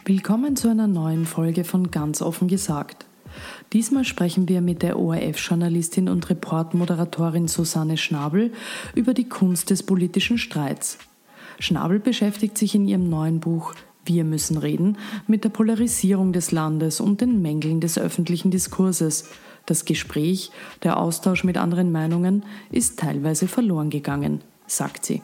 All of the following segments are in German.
Willkommen zu einer neuen Folge von Ganz offen gesagt. Diesmal sprechen wir mit der ORF-Journalistin und Reportmoderatorin Susanne Schnabel über die Kunst des politischen Streits. Schnabel beschäftigt sich in ihrem neuen Buch Wir müssen reden mit der Polarisierung des Landes und den Mängeln des öffentlichen Diskurses. Das Gespräch, der Austausch mit anderen Meinungen ist teilweise verloren gegangen, sagt sie.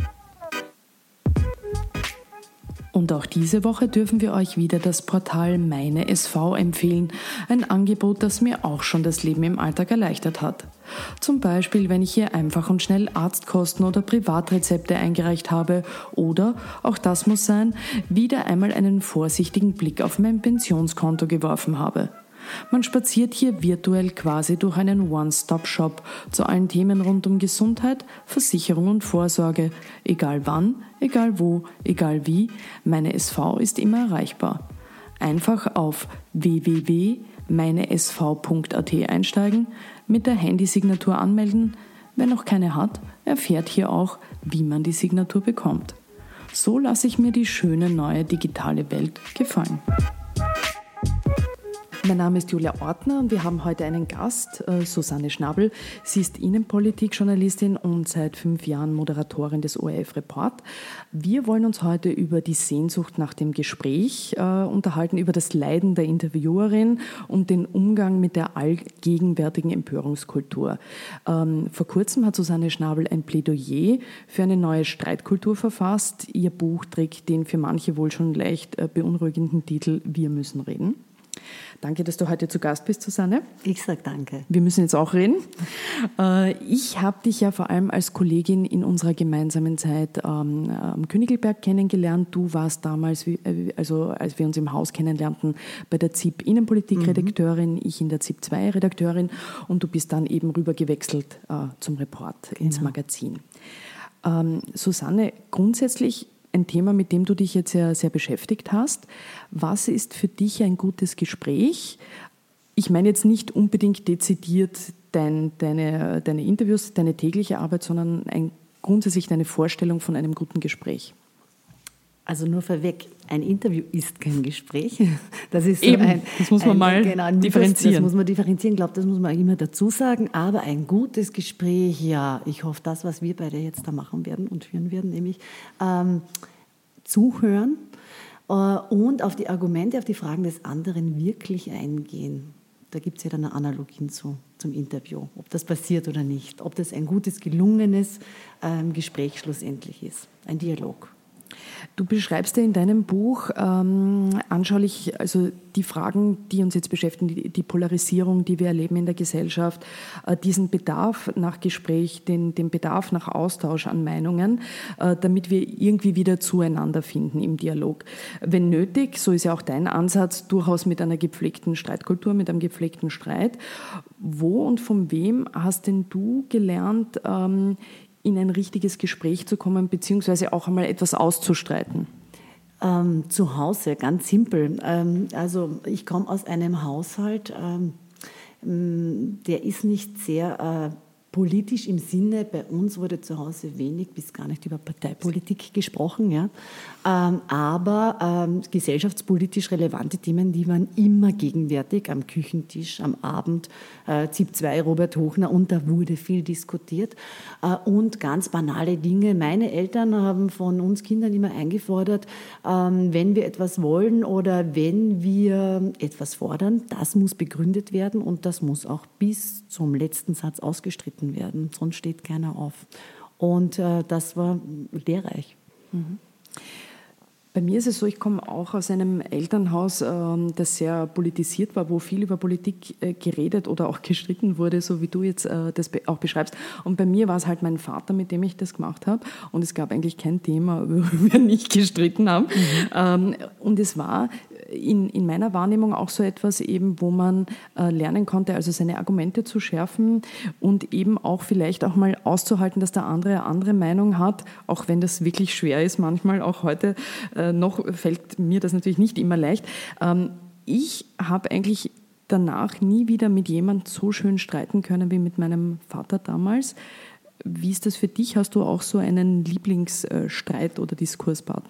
Und auch diese Woche dürfen wir euch wieder das Portal Meine SV empfehlen. Ein Angebot, das mir auch schon das Leben im Alltag erleichtert hat. Zum Beispiel, wenn ich hier einfach und schnell Arztkosten oder Privatrezepte eingereicht habe. Oder, auch das muss sein, wieder einmal einen vorsichtigen Blick auf mein Pensionskonto geworfen habe. Man spaziert hier virtuell quasi durch einen One-Stop-Shop zu allen Themen rund um Gesundheit, Versicherung und Vorsorge. Egal wann, egal wo, egal wie, meine SV ist immer erreichbar. Einfach auf www.meinesv.at einsteigen, mit der Handysignatur anmelden. Wer noch keine hat, erfährt hier auch, wie man die Signatur bekommt. So lasse ich mir die schöne neue digitale Welt gefallen. Mein Name ist Julia Ortner und wir haben heute einen Gast, Susanne Schnabel. Sie ist Innenpolitik-Journalistin und seit 5 Jahren Moderatorin des ORF-Report. Wir wollen uns heute über die Sehnsucht nach dem Gespräch unterhalten, über das Leiden der Interviewerin und den Umgang mit der allgegenwärtigen Empörungskultur. Vor kurzem hat Susanne Schnabel ein Plädoyer für eine neue Streitkultur verfasst. Ihr Buch trägt den für manche wohl schon leicht beunruhigenden Titel Wir müssen reden. Danke, dass du heute zu Gast bist, Susanne. Ich sage danke. Wir müssen jetzt auch reden. Ich habe dich ja vor allem als Kollegin in unserer gemeinsamen Zeit am Königelberg kennengelernt. Du warst damals, also als wir uns im Haus kennenlernten, bei der ZIP Innenpolitik-Redakteurin, ich in der ZIP 2 Redakteurin und du bist dann eben rüber gewechselt zum Report ins Magazin. Susanne, grundsätzlich ein Thema, mit dem du dich jetzt sehr, sehr beschäftigt hast. Was ist für dich ein gutes Gespräch? Ich meine jetzt nicht unbedingt dezidiert deine Interviews, deine tägliche Arbeit, sondern grundsätzlich deine Vorstellung von einem guten Gespräch. Also nur vorweg, ein Interview ist kein Gespräch. Das ist so eben, das muss man mal differenzieren. Das muss man differenzieren, ich glaube, das muss man immer dazu sagen. Aber ein gutes Gespräch, ja, ich hoffe, das, was wir beide jetzt da machen werden und führen werden, nämlich zuhören und auf die Argumente, auf die Fragen des anderen wirklich eingehen. Da gibt es ja dann Analogien zum Interview, ob das passiert oder nicht, ob das ein gutes, gelungenes Gespräch schlussendlich ist, ein Dialog. Du beschreibst ja in deinem Buch anschaulich also die Fragen, die uns jetzt beschäftigen, die Polarisierung, die wir erleben in der Gesellschaft, diesen Bedarf nach Gespräch, den Bedarf nach Austausch an Meinungen, damit wir irgendwie wieder zueinander finden im Dialog. Wenn nötig, so ist ja auch dein Ansatz, durchaus mit einer gepflegten Streitkultur, mit einem gepflegten Streit. Wo und von wem hast denn du gelernt, in ein richtiges Gespräch zu kommen, beziehungsweise auch einmal etwas auszustreiten? Zu Hause, ganz simpel. Also ich komme aus einem Haushalt, der ist nicht sehr politisch im Sinne, bei uns wurde zu Hause wenig bis gar nicht über Parteipolitik gesprochen, ja. Aber gesellschaftspolitisch relevante Themen, die waren immer gegenwärtig am Küchentisch, am Abend, ZIP 2, Robert Hochner, und da wurde viel diskutiert. Und ganz banale Dinge. Meine Eltern haben von uns Kindern immer eingefordert, wenn wir etwas wollen oder wenn wir etwas fordern, das muss begründet werden und das muss auch bis zum letzten Satz ausgestritten werden, sonst steht keiner auf. Und das war lehrreich. Mhm. Bei mir ist es so, ich komme auch aus einem Elternhaus, das sehr politisiert war, wo viel über Politik geredet oder auch gestritten wurde, so wie du jetzt das auch beschreibst. Und bei mir war es halt mein Vater, mit dem ich das gemacht habe. Und es gab eigentlich kein Thema, worüber wir nicht gestritten haben. Mhm. Und es war in meiner Wahrnehmung auch so etwas eben, wo man lernen konnte, also seine Argumente zu schärfen und eben auch vielleicht auch mal auszuhalten, dass der andere eine andere Meinung hat, auch wenn das wirklich schwer ist manchmal, auch heute noch fällt mir das natürlich nicht immer leicht. Ich habe eigentlich danach nie wieder mit jemandem so schön streiten können wie mit meinem Vater damals. Wie ist das für dich? Hast du auch so einen Lieblingsstreit- oder Diskurspartner?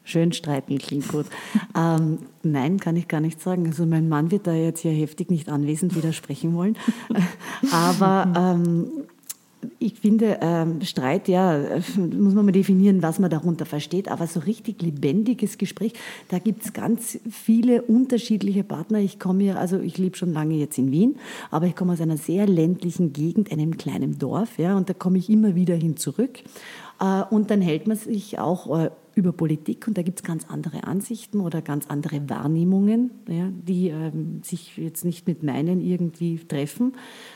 Schön streiten klingt gut. Nein, kann ich gar nicht sagen. Also mein Mann wird da jetzt hier heftig nicht anwesend widersprechen wollen. Aber ich finde, Streit, ja, muss man mal definieren, was man darunter versteht, aber so richtig lebendiges Gespräch, da gibt es ganz viele unterschiedliche Partner. Ich lebe schon lange jetzt in Wien, aber ich komme aus einer sehr ländlichen Gegend, einem kleinen Dorf, ja, und da komme ich immer wieder hin zurück. Und dann hält man sich auch über Politik und da gibt es ganz andere Ansichten oder ganz andere Wahrnehmungen, ja, die sich jetzt nicht mit meinen irgendwie treffen.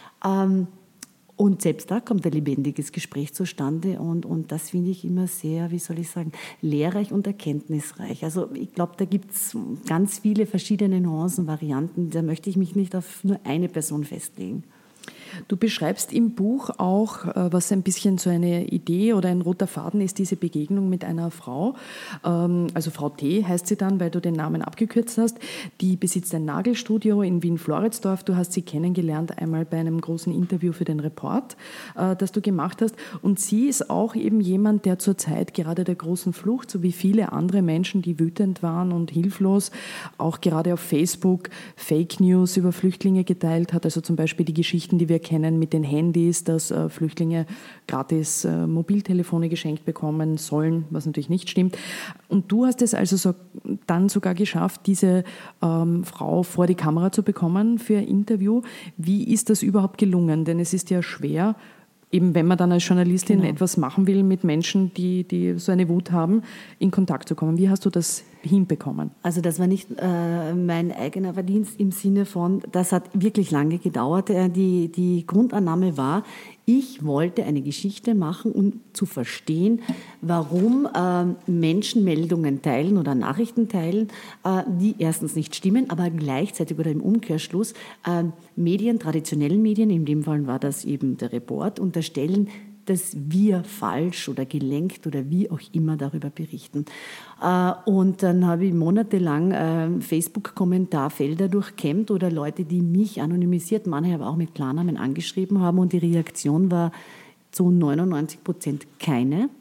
Und selbst da kommt ein lebendiges Gespräch zustande und das finde ich immer sehr, wie soll ich sagen, lehrreich und erkenntnisreich. Also ich glaube, da gibt es ganz viele verschiedene Nuancen, Varianten, da möchte ich mich nicht auf nur eine Person festlegen. Du beschreibst im Buch auch, was ein bisschen so eine Idee oder ein roter Faden ist, diese Begegnung mit einer Frau. Also Frau T. heißt sie dann, weil du den Namen abgekürzt hast. Die besitzt ein Nagelstudio in Wien-Floridsdorf. Du hast sie kennengelernt einmal bei einem großen Interview für den Report, das du gemacht hast. Und sie ist auch eben jemand, der zur Zeit gerade der großen Flucht, so wie viele andere Menschen, die wütend waren und hilflos, auch gerade auf Facebook Fake News über Flüchtlinge geteilt hat. Also zum Beispiel die Geschichten, die wir kennen mit den Handys, dass Flüchtlinge gratis Mobiltelefone geschenkt bekommen sollen, was natürlich nicht stimmt. Und du hast es also dann sogar geschafft, diese Frau vor die Kamera zu bekommen für ein Interview. Wie ist das überhaupt gelungen? Denn es ist ja schwer, eben wenn man dann als Journalistin etwas machen will mit Menschen, die so eine Wut haben, in Kontakt zu kommen. Wie hast du das hinbekommen? Also das war nicht mein eigener Verdienst im Sinne von, das hat wirklich lange gedauert. Die Grundannahme war, ich wollte eine Geschichte machen, um zu verstehen, warum Menschen Meldungen teilen oder Nachrichten teilen, die erstens nicht stimmen, aber gleichzeitig oder im Umkehrschluss Medien, traditionellen Medien, in dem Fall war das eben der Report, unterstellen, dass wir falsch oder gelenkt oder wie auch immer darüber berichten. Und dann habe ich monatelang Facebook-Kommentarfelder durchkämmt oder Leute, die mich anonymisiert, manche aber auch mit Klarnamen angeschrieben haben und die Reaktion war zu 99% keine.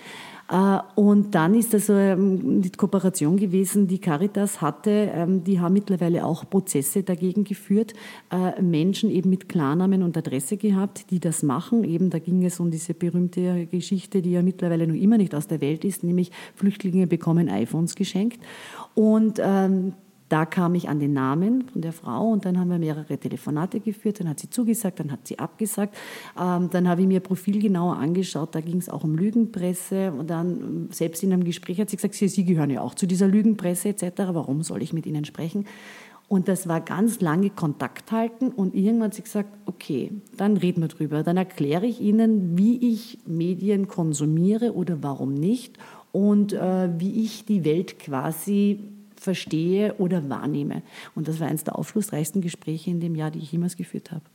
Und dann ist das die Kooperation gewesen, die Caritas hatte, die haben mittlerweile auch Prozesse dagegen geführt, Menschen eben mit Klarnamen und Adresse gehabt, die das machen. Eben da ging es um diese berühmte Geschichte, die ja mittlerweile noch immer nicht aus der Welt ist, nämlich Flüchtlinge bekommen iPhones geschenkt. Und da kam ich an den Namen von der Frau und dann haben wir mehrere Telefonate geführt. Dann hat sie zugesagt, dann hat sie abgesagt. Dann habe ich mir ihr Profil genauer angeschaut. Da ging es auch um Lügenpresse. Und dann selbst in einem Gespräch hat sie gesagt, Sie gehören ja auch zu dieser Lügenpresse etc. Warum soll ich mit Ihnen sprechen? Und das war ganz lange Kontakt halten. Und irgendwann hat sie gesagt, okay, dann reden wir drüber. Dann erkläre ich Ihnen, wie ich Medien konsumiere oder warum nicht. Und wie ich die Welt quasi verstehe oder wahrnehme. Und das war eines der aufschlussreichsten Gespräche in dem Jahr, die ich jemals geführt habe.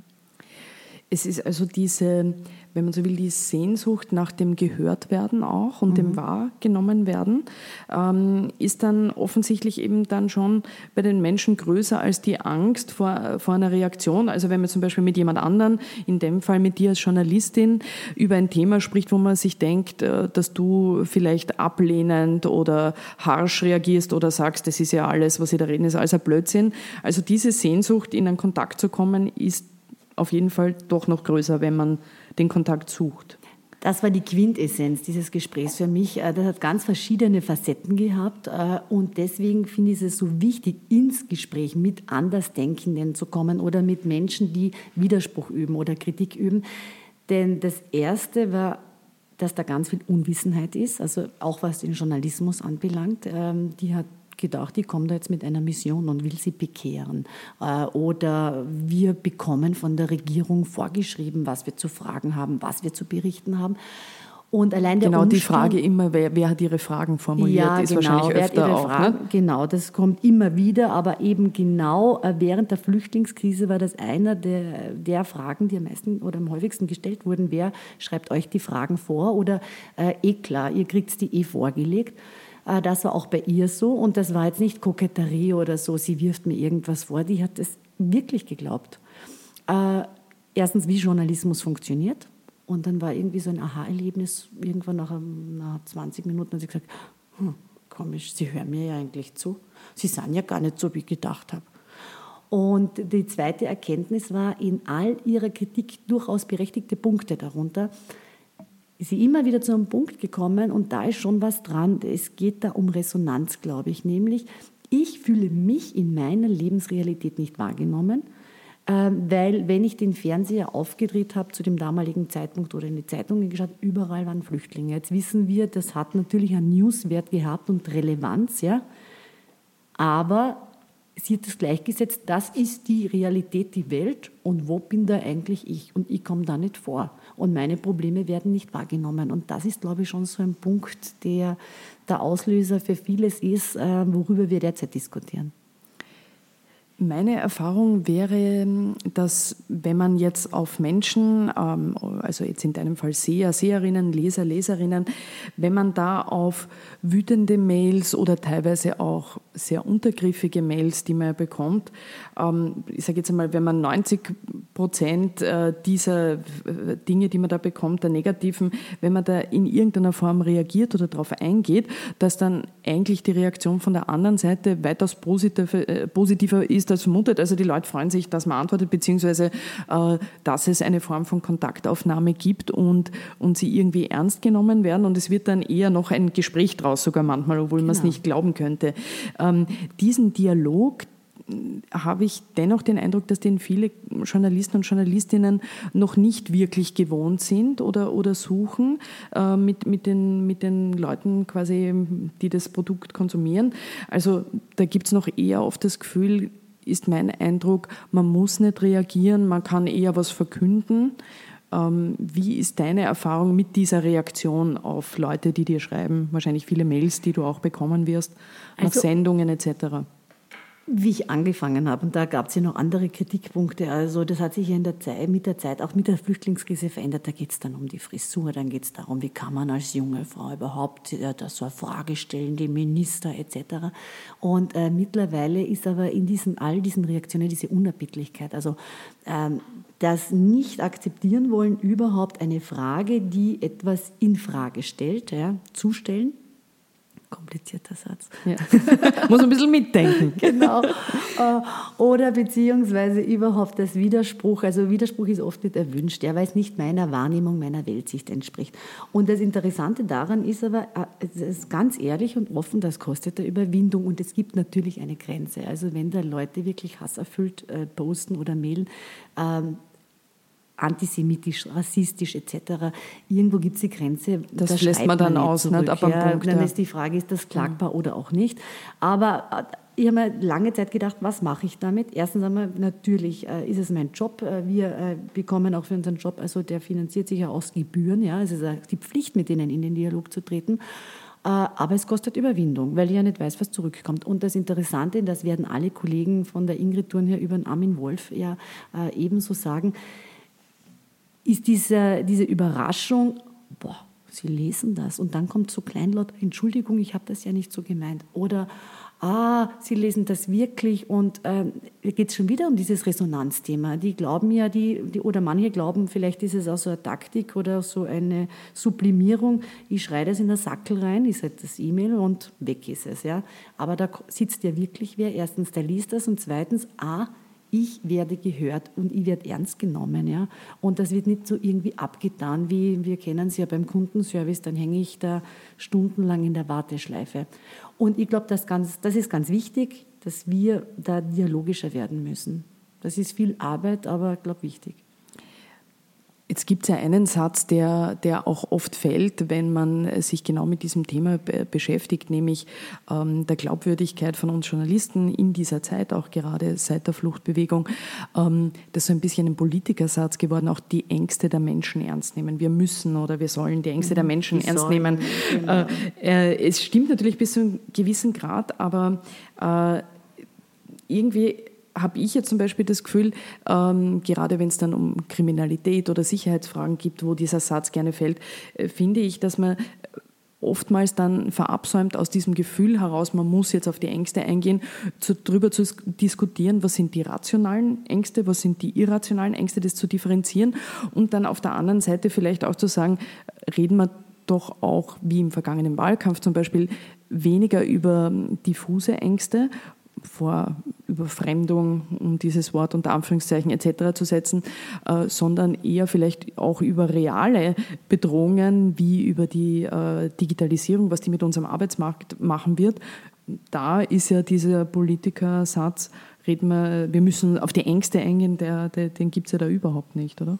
Es ist also diese, wenn man so will, die Sehnsucht nach dem Gehörtwerden auch und dem Wahrgenommen werden, ist dann offensichtlich eben dann schon bei den Menschen größer als die Angst vor einer Reaktion. Also wenn man zum Beispiel mit jemand anderen, in dem Fall mit dir als Journalistin, über ein Thema spricht, wo man sich denkt, dass du vielleicht ablehnend oder harsch reagierst oder sagst, das ist ja alles, was Sie da reden, ist alles ein Blödsinn. Also diese Sehnsucht, in einen Kontakt zu kommen, ist auf jeden Fall doch noch größer, wenn man den Kontakt sucht. Das war die Quintessenz dieses Gesprächs für mich. Das hat ganz verschiedene Facetten gehabt und deswegen finde ich es so wichtig, ins Gespräch mit Andersdenkenden zu kommen oder mit Menschen, die Widerspruch üben oder Kritik üben. Denn das Erste war, dass da ganz viel Unwissenheit ist, also auch was den Journalismus anbelangt. Die hat gedacht, ich komme da jetzt mit einer Mission und will sie bekehren. Oder wir bekommen von der Regierung vorgeschrieben, was wir zu fragen haben, was wir zu berichten haben. Und allein der Umstand, die Frage immer, wer hat ihre Fragen formuliert, ja, ist genau, wahrscheinlich öfter auch. Ne? Genau, das kommt immer wieder, aber eben genau während der Flüchtlingskrise war das einer der Fragen, die am meisten oder am häufigsten gestellt wurden. Wer schreibt euch die Fragen vor? Oder klar, ihr kriegt die vorgelegt. Das war auch bei ihr so und das war jetzt nicht Koketterie oder so, sie wirft mir irgendwas vor, die hat es wirklich geglaubt. Erstens, wie Journalismus funktioniert und dann war irgendwie so ein Aha-Erlebnis, irgendwann nach 20 Minuten hat sie gesagt, komisch, Sie hören mir ja eigentlich zu. Sie sind ja gar nicht so, wie ich gedacht habe. Und die zweite Erkenntnis war, in all ihrer Kritik durchaus berechtigte Punkte darunter, ist sie immer wieder zu einem Punkt gekommen und da ist schon was dran. Es geht da um Resonanz, glaube ich, nämlich ich fühle mich in meiner Lebensrealität nicht wahrgenommen, weil wenn ich den Fernseher aufgedreht habe zu dem damaligen Zeitpunkt oder in die Zeitungen geschaut, überall waren Flüchtlinge. Jetzt wissen wir, das hat natürlich einen Newswert gehabt und Relevanz, ja, aber sie hat das gleichgesetzt, das ist die Realität, die Welt und wo bin da eigentlich ich? Und ich komme da nicht vor und meine Probleme werden nicht wahrgenommen. Und das ist, glaube ich, schon so ein Punkt, der der Auslöser für vieles ist, worüber wir derzeit diskutieren. Meine Erfahrung wäre, dass wenn man jetzt auf Menschen, also jetzt in deinem Fall Seher, Seherinnen, Leser, Leserinnen, wenn man da auf wütende Mails oder teilweise auch sehr untergriffige Mails, die man bekommt, ich sage jetzt einmal, wenn man 90% dieser Dinge, die man da bekommt, der negativen, wenn man da in irgendeiner Form reagiert oder darauf eingeht, dass dann eigentlich die Reaktion von der anderen Seite weitaus positiver ist als vermutet. Also die Leute freuen sich, dass man antwortet, beziehungsweise dass es eine Form von Kontaktaufnahme gibt und sie irgendwie ernst genommen werden. Und es wird dann eher noch ein Gespräch draus, sogar manchmal, obwohl man es nicht glauben könnte. Diesen Dialog habe ich dennoch den Eindruck, dass den viele Journalisten und Journalistinnen noch nicht wirklich gewohnt sind oder suchen mit den Leuten quasi, die das Produkt konsumieren. Also da gibt es noch eher oft das Gefühl, ist mein Eindruck, man muss nicht reagieren, man kann eher was verkünden. Wie ist deine Erfahrung mit dieser Reaktion auf Leute, die dir schreiben? Wahrscheinlich viele Mails, die du auch bekommen wirst, nach Sendungen etc. Wie ich angefangen habe, und da gab es ja noch andere Kritikpunkte, also das hat sich ja mit der Zeit, auch mit der Flüchtlingskrise verändert. Da geht es dann um die Frisur, dann geht es darum, wie kann man als junge Frau überhaupt so eine Frage stellen, die Minister etc. Und mittlerweile ist aber in all diesen Reaktionen diese Unerbittlichkeit, also das nicht akzeptieren wollen, überhaupt eine Frage, die etwas in Frage stellt, ja, zustellen. Komplizierter Satz. Ja. Muss ein bisschen mitdenken. Genau. Oder beziehungsweise überhaupt das Widerspruch. Also Widerspruch ist oft nicht erwünscht, ja, weil es nicht meiner Wahrnehmung, meiner Weltsicht entspricht. Und das Interessante daran ist aber, es ist ganz ehrlich und offen, das kostet eine Überwindung und es gibt natürlich eine Grenze. Also wenn da Leute wirklich hasserfüllt posten oder mailen, antisemitisch, rassistisch etc. Irgendwo gibt es die Grenze. Das lässt man dann aus, nicht ab einem Punkt. Dann ist die Frage, ist das klagbar oder auch nicht. Aber ich habe mir lange Zeit gedacht, was mache ich damit? Erstens einmal, natürlich ist es mein Job. Wir bekommen auch für unseren Job, also der finanziert sich ja aus Gebühren. Ja, es ist die Pflicht, mit denen in den Dialog zu treten. Aber es kostet Überwindung, weil ich ja nicht weiß, was zurückkommt. Und das Interessante, das werden alle Kollegen von der Ingrid Thurnherr über den Armin Wolf ja ebenso sagen, ist diese Überraschung, Sie lesen das und dann kommt so kleinlaut, Entschuldigung, ich habe das ja nicht so gemeint. Oder, Sie lesen das wirklich und geht es schon wieder um dieses Resonanzthema. Die glauben ja, oder manche glauben, vielleicht ist es auch so eine Taktik oder so eine Sublimierung. Ich schreie das in der Sackel rein, ich setze das E-Mail und weg ist es. Ja. Aber da sitzt ja wirklich wer. Erstens, der liest das und zweitens, ich werde gehört und ich werde ernst genommen. Ja? Und das wird nicht so irgendwie abgetan, wie wir kennen es ja beim Kundenservice, dann hänge ich da stundenlang in der Warteschleife. Und ich glaube, das ist ganz wichtig, dass wir da dialogischer werden müssen. Das ist viel Arbeit, aber ich glaube wichtig. Jetzt gibt es ja einen Satz, der auch oft fällt, wenn man sich genau mit diesem Thema beschäftigt, nämlich der Glaubwürdigkeit von uns Journalisten in dieser Zeit, auch gerade seit der Fluchtbewegung. Das ist so ein bisschen ein Politikersatz geworden, auch die Ängste der Menschen ernst nehmen. Wir müssen oder wir sollen die Ängste der Menschen ernst nehmen. Genau. Es stimmt natürlich bis zu einem gewissen Grad, aber irgendwie habe ich jetzt zum Beispiel das Gefühl, gerade wenn es dann um Kriminalität oder Sicherheitsfragen gibt, wo dieser Satz gerne fällt, finde ich, dass man oftmals dann verabsäumt aus diesem Gefühl heraus, man muss jetzt auf die Ängste eingehen, darüber zu diskutieren, was sind die rationalen Ängste, was sind die irrationalen Ängste, das zu differenzieren und dann auf der anderen Seite vielleicht auch zu sagen, reden wir doch auch, wie im vergangenen Wahlkampf zum Beispiel, weniger über diffuse Ängste vor Überfremdung, um dieses Wort unter Anführungszeichen etc. zu setzen, sondern eher vielleicht auch über reale Bedrohungen wie über die Digitalisierung, was die mit unserem Arbeitsmarkt machen wird. Da ist ja dieser Politikersatz, wir müssen auf die Ängste eingehen, den gibt es ja da überhaupt nicht, oder?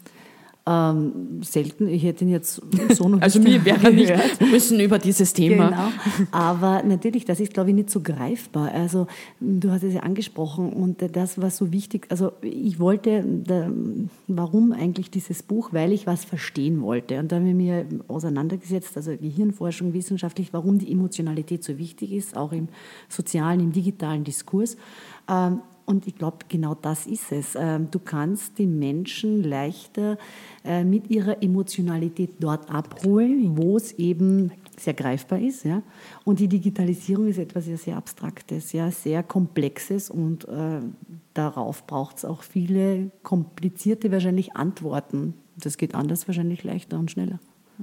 Selten, ich hätte ihn jetzt so noch also nicht wir wären nicht, wir müssen über dieses Thema. Genau, aber natürlich, das ist, glaube ich, nicht so greifbar. Also du hast es ja angesprochen und das war so wichtig. Also ich wollte, warum eigentlich dieses Buch? Weil ich was verstehen wollte. Und da haben wir mir auseinandergesetzt, also Gehirnforschung, wissenschaftlich, warum die Emotionalität so wichtig ist, auch im sozialen, im digitalen Diskurs. Und ich glaube, genau das ist es. Du kannst die Menschen leichter mit ihrer Emotionalität dort abholen, wo es eben sehr greifbar ist. Ja? Und die Digitalisierung ist etwas sehr, sehr Abstraktes, ja? Sehr Komplexes und darauf braucht es auch viele komplizierte wahrscheinlich Antworten. Das geht anders wahrscheinlich leichter und schneller.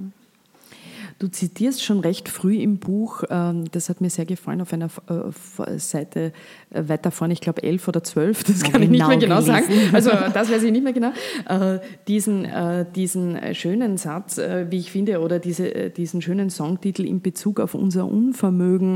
Du zitierst schon recht früh im Buch, das hat mir sehr gefallen, auf einer Seite weiter vorne, ich glaube 11 oder 12, das kann ich nicht mehr genau sagen, also das weiß ich nicht mehr genau, diesen schönen Satz, wie ich finde, oder diesen schönen Songtitel in Bezug auf unser Unvermögen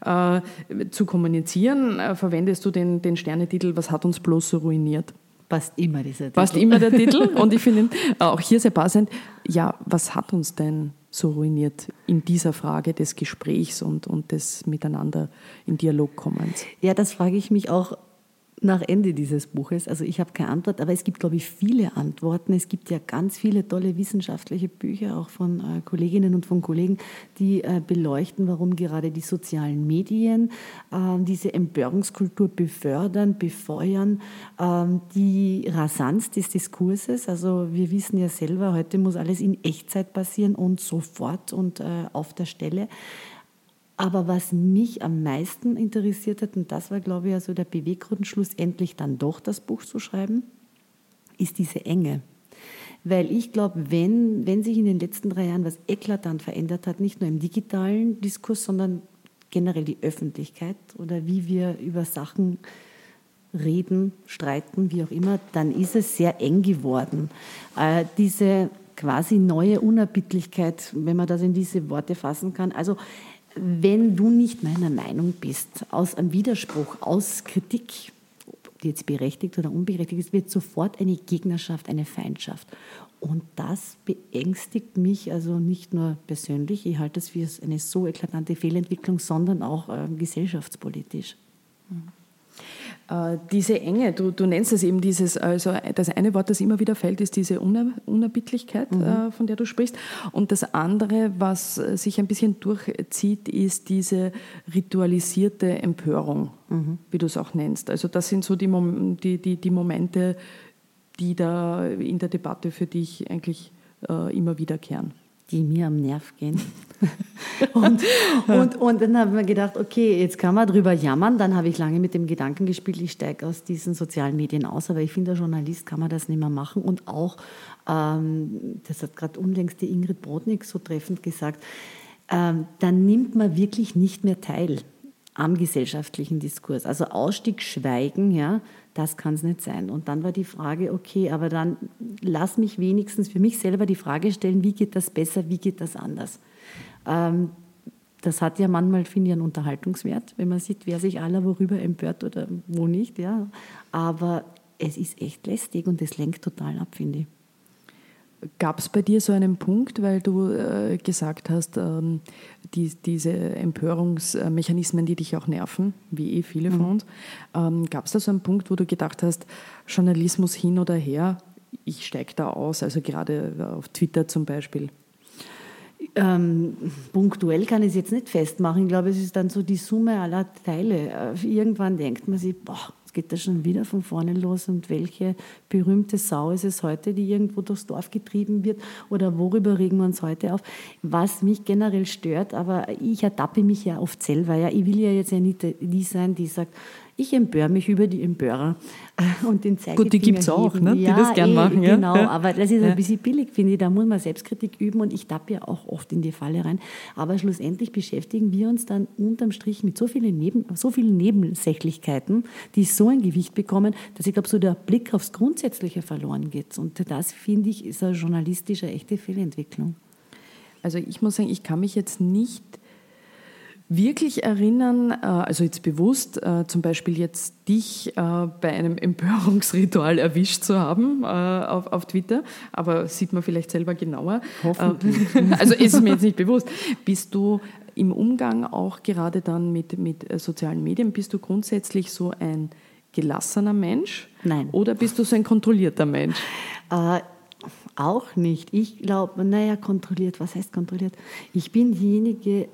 zu kommunizieren, verwendest du den Sternetitel "Was hat uns bloß so ruiniert?" Passt immer dieser Titel. Passt immer der Titel und ich finde auch hier sehr passend, ja, was hat uns denn so ruiniert in dieser Frage des Gesprächs und des Miteinander in Dialog kommens? Ja, das frage ich mich auch nach Ende dieses Buches. Also ich habe keine Antwort, aber es gibt, glaube ich, viele Antworten. Es gibt ja ganz viele tolle wissenschaftliche Bücher, auch von Kolleginnen und von Kollegen, die beleuchten, warum gerade die sozialen Medien diese Empörungskultur befördern, befeuern, die Rasanz des Diskurses. Also wir wissen ja selber, heute muss alles in Echtzeit passieren und sofort und auf der Stelle. Aber was mich am meisten interessiert hat, und das war, glaube ich, also der Beweggrund, schlussendlich dann doch das Buch zu schreiben, ist diese Enge. Weil ich glaube, wenn sich in den letzten 3 Jahren was eklatant verändert hat, nicht nur im digitalen Diskurs, sondern generell die Öffentlichkeit oder wie wir über Sachen reden, streiten, wie auch immer, dann ist es sehr eng geworden. Diese quasi neue Unerbittlichkeit, wenn man das in diese Worte fassen kann, also wenn du nicht meiner Meinung bist, aus einem Widerspruch, aus Kritik, ob die jetzt berechtigt oder unberechtigt ist, wird sofort eine Gegnerschaft, eine Feindschaft. Und das beängstigt mich also nicht nur persönlich, ich halte es für eine so eklatante Fehlentwicklung, sondern auch gesellschaftspolitisch. Diese Enge, du nennst es eben also das eine Wort, das immer wieder fällt, ist diese Unerbittlichkeit, von der du sprichst. Und das andere, was sich ein bisschen durchzieht, ist diese ritualisierte Empörung, wie du es auch nennst. Also das sind so die Momente, die da in der Debatte für dich eigentlich immer wiederkehren. Die mir am Nerv gehen. und dann habe ich mir gedacht, okay, jetzt kann man drüber jammern. Dann habe ich lange mit dem Gedanken gespielt, ich steige aus diesen sozialen Medien aus. Aber ich finde, als Journalist kann man das nicht mehr machen. Und auch, das hat gerade unlängst die Ingrid Brodnik so treffend gesagt, dann nimmt man wirklich nicht mehr teil am gesellschaftlichen Diskurs. Also Ausstieg, Schweigen, ja, das kann es nicht sein. Und dann war die Frage, okay, aber dann lass mich wenigstens für mich selber die Frage stellen, wie geht das besser, wie geht das anders? Das hat ja manchmal, finde ich, einen Unterhaltungswert, wenn man sieht, wer sich aller worüber empört oder wo nicht. Ja. Aber es ist echt lästig und es lenkt total ab, finde ich. Gab es bei dir so einen Punkt, weil du gesagt hast, diese Empörungsmechanismen, die dich auch nerven, wie viele von uns, gab es da so einen Punkt, wo du gedacht hast, Journalismus hin oder her, ich steige da aus, also gerade auf Twitter zum Beispiel? Punktuell kann ich es jetzt nicht festmachen. Ich glaube, es ist dann so die Summe aller Teile. Irgendwann denkt man sich, boah, geht das schon wieder von vorne los und welche berühmte Sau ist es heute, die irgendwo durchs Dorf getrieben wird oder worüber regen wir uns heute auf? Was mich generell stört, aber ich ertappe mich ja oft selber. Ja. Ich will ja jetzt ja nicht die sein, die sagt, Ich empöre mich über die Empörer und den Zeigefinger. Gut, die gibt es auch, ne? Die das gern machen. Ja? Genau, aber das ist ein bisschen billig, finde ich. Da muss man Selbstkritik üben und ich tappe ja auch oft in die Falle rein. Aber schlussendlich beschäftigen wir uns dann unterm Strich mit so vielen Nebensächlichkeiten, die so ein Gewicht bekommen, dass ich glaube, so der Blick aufs Grundsätzliche verloren geht. Und das, finde ich, ist eine journalistische echte Fehlentwicklung. Also ich muss sagen, ich kann mich jetzt nicht wirklich erinnern, also jetzt bewusst, zum Beispiel jetzt dich bei einem Empörungsritual erwischt zu haben auf Twitter, aber sieht man vielleicht selber genauer. Hoffentlich. Also ist es mir jetzt nicht bewusst. Bist du im Umgang auch gerade dann mit sozialen Medien, bist du grundsätzlich so ein gelassener Mensch? Nein. Oder bist du so ein kontrollierter Mensch? Auch nicht. Ich glaube, kontrolliert, was heißt kontrolliert? Ich bin diejenige...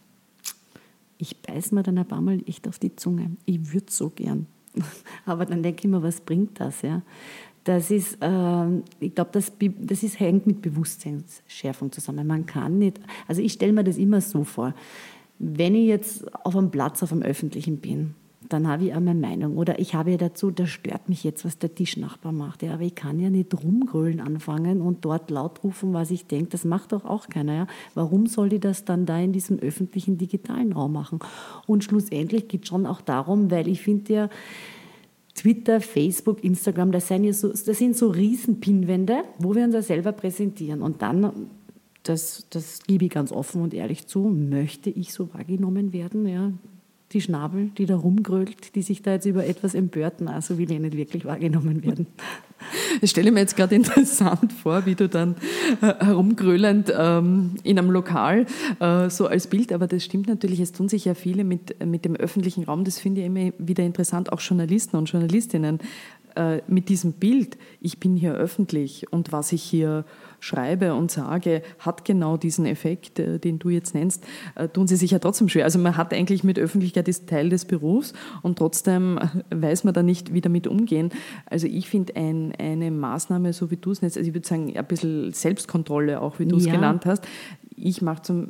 Ich beiß mir dann ein paar Mal echt auf die Zunge. Ich würde so gern. Aber dann denke ich mir, was bringt das? Ja? Das ist, ich glaube, hängt mit Bewusstseinsschärfung zusammen. Man kann nicht, also ich stelle mir das immer so vor, wenn ich jetzt auf einem Platz, auf einem öffentlichen bin, dann habe ich auch meine Meinung. Oder ich habe ja dazu, das stört mich jetzt, was der Tischnachbar macht. Ja, aber ich kann ja nicht rumgrölen anfangen und dort laut rufen, was ich denke. Das macht doch auch keiner. Ja? Warum soll ich das dann da in diesem öffentlichen digitalen Raum machen? Und schlussendlich geht es schon auch darum, weil ich finde ja, Twitter, Facebook, Instagram, das sind so Riesen-Pinwände, wo wir uns ja selber präsentieren. Und dann, das gebe ich ganz offen und ehrlich zu, möchte ich so wahrgenommen werden, ja? Die Schnabel, die da rumgrölt, die sich da jetzt über etwas empörten, also will ich nicht wirklich wahrgenommen werden. Ich stelle mir jetzt gerade interessant vor, wie du dann herumgrölend in einem Lokal so als Bild, aber das stimmt natürlich, es tun sich ja viele mit dem öffentlichen Raum, das finde ich immer wieder interessant, auch Journalisten und Journalistinnen mit diesem Bild, ich bin hier öffentlich und was ich hier schreibe und sage, hat genau diesen Effekt, den du jetzt nennst, tun sie sich ja trotzdem schwer. Also man hat eigentlich mit Öffentlichkeit ist Teil des Berufs und trotzdem weiß man da nicht, wie damit umgehen. Also ich finde eine Maßnahme, so wie du es nennst, also ich würde sagen, ein bisschen Selbstkontrolle, auch wie du es genannt hast. Ich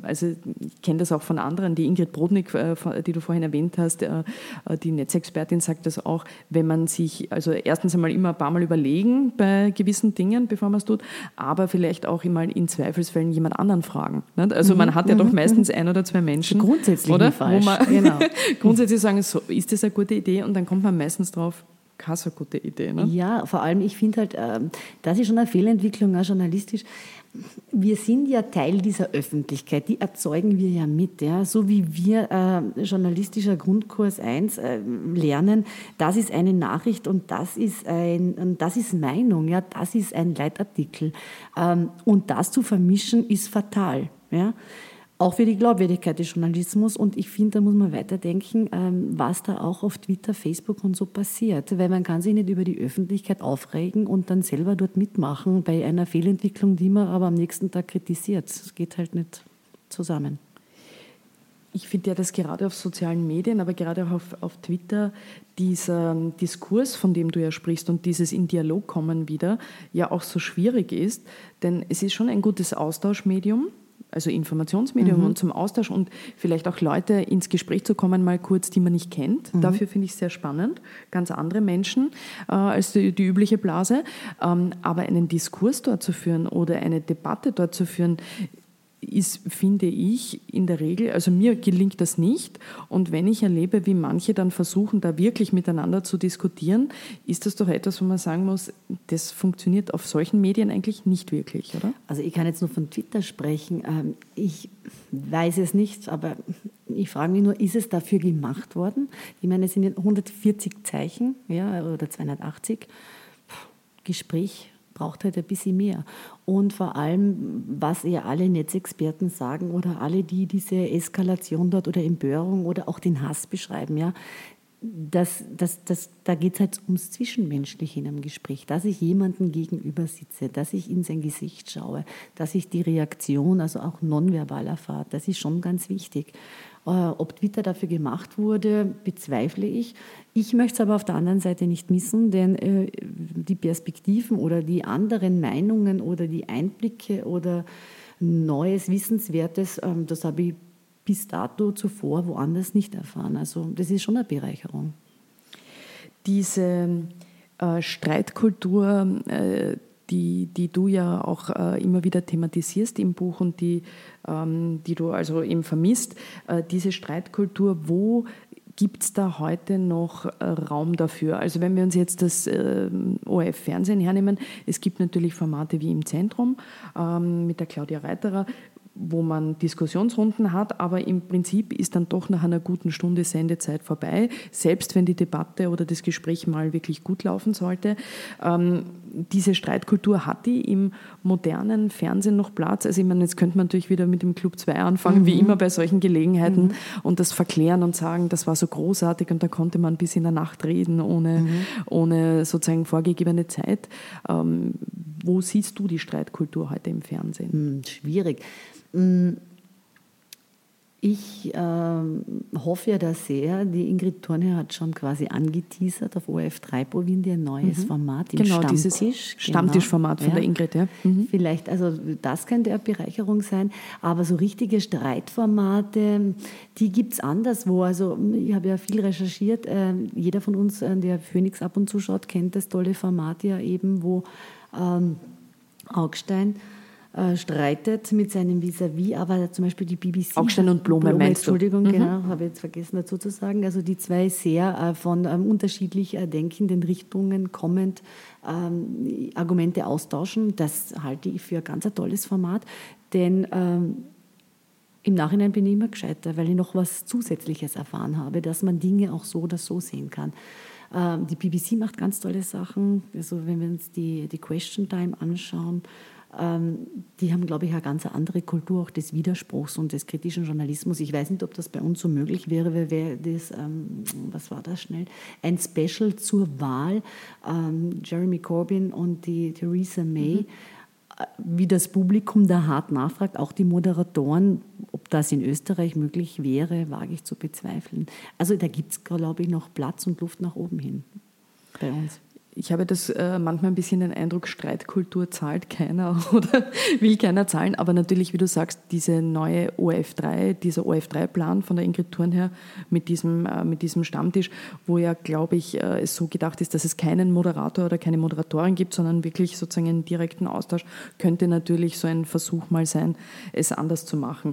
kenne das auch von anderen, die Ingrid Brodnik, die du vorhin erwähnt hast, die Netzexpertin sagt das auch, wenn man sich, also erstens einmal immer ein paar Mal überlegen bei gewissen Dingen, bevor man es tut, aber vielleicht auch immer in Zweifelsfällen jemand anderen fragen. Nicht? Also man hat ja doch meistens ein oder zwei Menschen, grundsätzlich oder? Falsch. Wo man genau. grundsätzlich sagen, so, ist das eine gute Idee? Und dann kommt man meistens drauf, keine so gute Idee. Ne? Ja, vor allem, ich finde halt, das ist schon eine Fehlentwicklung, auch journalistisch. Wir sind ja Teil dieser Öffentlichkeit, die erzeugen wir ja mit. Ja? So wie wir journalistischer Grundkurs 1 lernen, das ist eine Nachricht und das ist Meinung, ja? Das ist ein Leitartikel. Und das zu vermischen, ist fatal. Ja? Auch für die Glaubwürdigkeit des Journalismus. Und ich finde, da muss man weiterdenken, was da auch auf Twitter, Facebook und so passiert. Weil man kann sich nicht über die Öffentlichkeit aufregen und dann selber dort mitmachen bei einer Fehlentwicklung, die man aber am nächsten Tag kritisiert. Das geht halt nicht zusammen. Ich finde ja, dass gerade auf sozialen Medien, aber gerade auch auf Twitter, dieser Diskurs, von dem du ja sprichst und dieses in Dialog kommen wieder, ja auch so schwierig ist. Denn es ist schon ein gutes Austauschmedium, also Informationsmedium und zum Austausch und vielleicht auch Leute ins Gespräch zu kommen, mal kurz, die man nicht kennt. Dafür finde ich es sehr spannend. Ganz andere Menschen als die übliche Blase. Aber einen Diskurs dort zu führen oder eine Debatte dort zu führen, ist, finde ich, in der Regel, also mir gelingt das nicht. Und wenn ich erlebe, wie manche dann versuchen, da wirklich miteinander zu diskutieren, ist das doch etwas, wo man sagen muss, das funktioniert auf solchen Medien eigentlich nicht wirklich, oder? Also ich kann jetzt nur von Twitter sprechen. Ich weiß es nicht, aber ich frage mich nur, ist es dafür gemacht worden? Ich meine, es sind 140 Zeichen, ja, oder 280. Gespräch braucht halt ein bisschen mehr. Und vor allem, was ja alle Netzexperten sagen oder alle, die diese Eskalation dort oder Empörung oder auch den Hass beschreiben, ja, da geht es halt ums Zwischenmenschliche in einem Gespräch, dass ich jemandem gegenüber sitze, dass ich in sein Gesicht schaue, dass ich die Reaktion, also auch nonverbal erfahre, das ist schon ganz wichtig. Ob Twitter dafür gemacht wurde, bezweifle ich. Ich möchte es aber auf der anderen Seite nicht missen, denn die Perspektiven oder die anderen Meinungen oder die Einblicke oder Neues, Wissenswertes, das habe ich bis dato zuvor woanders nicht erfahren. Also das ist schon eine Bereicherung. diese Streitkultur, die du ja auch immer wieder thematisierst im Buch und die du also eben vermisst, diese Streitkultur, wo gibt es da heute noch Raum dafür? Also wenn wir uns jetzt das ORF-Fernsehen hernehmen, es gibt natürlich Formate wie im Zentrum mit der Claudia Reiterer, wo man Diskussionsrunden hat, aber im Prinzip ist dann doch nach einer guten Stunde Sendezeit vorbei, selbst wenn die Debatte oder das Gespräch mal wirklich gut laufen sollte. Diese Streitkultur, hat die im modernen Fernsehen noch Platz? Also ich meine, jetzt könnte man natürlich wieder mit dem Club 2 anfangen, wie immer bei solchen Gelegenheiten, und das verklären und sagen, das war so großartig und da konnte man bis in der Nacht reden, ohne sozusagen vorgegebene Zeit. Wo siehst du die Streitkultur heute im Fernsehen? Schwierig. Ich hoffe ja da sehr, die Ingrid Thornherr hat schon quasi angeteasert auf ORF 3 Bovindi ein neues Format im Stammtisch. Stammtischformat von der Ingrid, ja. Vielleicht, also das könnte eine Bereicherung sein, aber so richtige Streitformate, die gibt es anderswo. Also ich habe ja viel recherchiert, jeder von uns, der Phoenix ab und zu schaut, kennt das tolle Format ja eben, wo Augstein streitet mit seinem Vis-à-vis, aber zum Beispiel die BBC... Augstein und Blome meinst du? Entschuldigung, genau, habe ich jetzt vergessen dazu zu sagen. Also die zwei sehr von unterschiedlich denkenden Richtungen kommend Argumente austauschen. Das halte ich für ein ganz tolles Format, denn im Nachhinein bin ich immer gescheiter, weil ich noch was Zusätzliches erfahren habe, dass man Dinge auch so oder so sehen kann. Die BBC macht ganz tolle Sachen. Also wenn wir uns die Question Time anschauen, die haben, glaube ich, eine ganz andere Kultur auch des Widerspruchs und des kritischen Journalismus. Ich weiß nicht, ob das bei uns so möglich wäre, weil wir das, was war das schnell? Ein Special zur Wahl, Jeremy Corbyn und die Theresa May, wie das Publikum da hart nachfragt, auch die Moderatoren, ob das in Österreich möglich wäre, wage ich zu bezweifeln. Also da gibt es, glaube ich, noch Platz und Luft nach oben hin bei uns. Ich habe das manchmal ein bisschen den Eindruck, Streitkultur zahlt keiner oder will keiner zahlen. Aber natürlich, wie du sagst, diese neue dieser ORF3-Plan von der Ingrid Thornherr mit diesem Stammtisch, wo ja, glaube ich, es so gedacht ist, dass es keinen Moderator oder keine Moderatorin gibt, sondern wirklich sozusagen einen direkten Austausch, könnte natürlich so ein Versuch mal sein, es anders zu machen.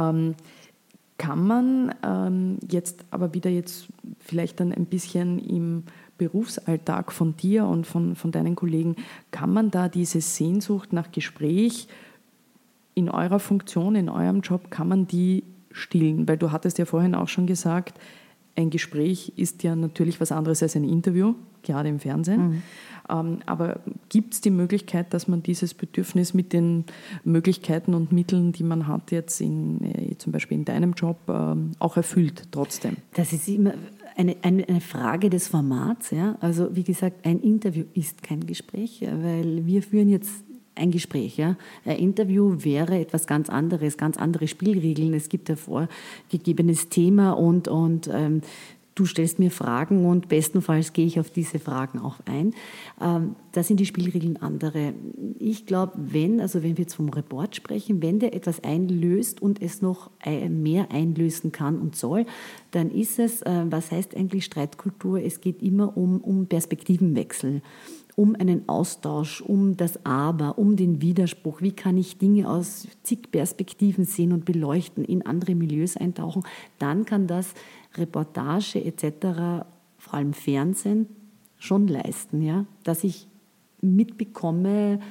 Kann man jetzt aber wieder vielleicht dann ein bisschen im Berufsalltag von dir und von deinen Kollegen, kann man da diese Sehnsucht nach Gespräch in eurer Funktion, in eurem Job, kann man die stillen? Weil du hattest ja vorhin auch schon gesagt, ein Gespräch ist ja natürlich was anderes als ein Interview, gerade im Fernsehen. Aber gibt es die Möglichkeit, dass man dieses Bedürfnis mit den Möglichkeiten und Mitteln, die man hat jetzt zum Beispiel in deinem Job, auch erfüllt trotzdem? Das ist immer eine Frage des Formats. Ja? Also wie gesagt, ein Interview ist kein Gespräch, weil wir führen jetzt ein Gespräch. Ja? Ein Interview wäre etwas ganz anderes, ganz andere Spielregeln. Es gibt ein vorgegebenes Thema und du stellst mir Fragen und bestenfalls gehe ich auf diese Fragen auch ein. Da sind die Spielregeln andere. Ich glaube, wenn wir jetzt vom Report sprechen, wenn der etwas einlöst und es noch mehr einlösen kann und soll, dann ist es, was heißt eigentlich Streitkultur? Es geht immer um Perspektivenwechsel, um einen Austausch, um das Aber, um den Widerspruch. Wie kann ich Dinge aus zig Perspektiven sehen und beleuchten, in andere Milieus eintauchen? Dann kann das Reportage etc., vor allem Fernsehen, schon leisten, ja? Dass ich mitbekomme,